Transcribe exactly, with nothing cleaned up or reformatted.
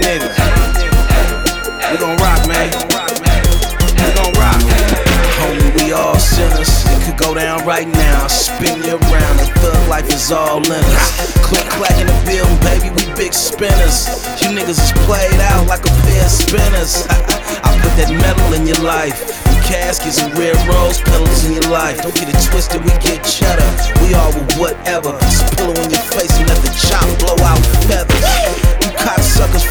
niggas. We gon' rock, man. We gon' rock. Homie, we all sinners. It could go down right now. Spin you around. The thug life is all in us. Click clack in the building, baby. We big spinners. You niggas is played out like a pair of spinners. I put that metal in your life. Caskets and red rose petals in your life. Don't get it twisted, we get cheddar. We all with whatever. Just pillow in your face and let the chop blow out feathers. You cocksuckers